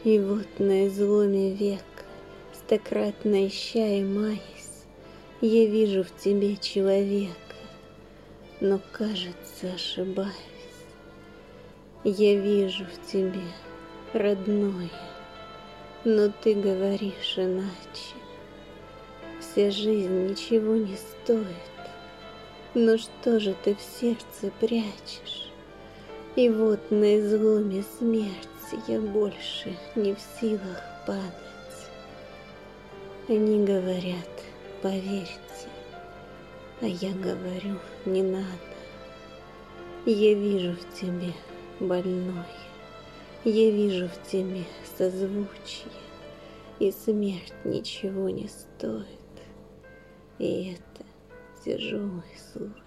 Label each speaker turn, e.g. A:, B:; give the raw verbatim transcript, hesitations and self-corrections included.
A: И вот на изломе века, стократно ища и маясь, я вижу в тебе человека, но, кажется, ошибаюсь. Я вижу в тебе родное, но ты говоришь иначе. Вся жизнь ничего не стоит, но что же ты в сердце прячешь? И вот на изломе смерти я больше не в силах падать. Они говорят, поверьте, а я говорю, не надо. Я вижу в тебе больное, я вижу в тебе созвучие, и смерть ничего не стоит. И это тяжелый случай.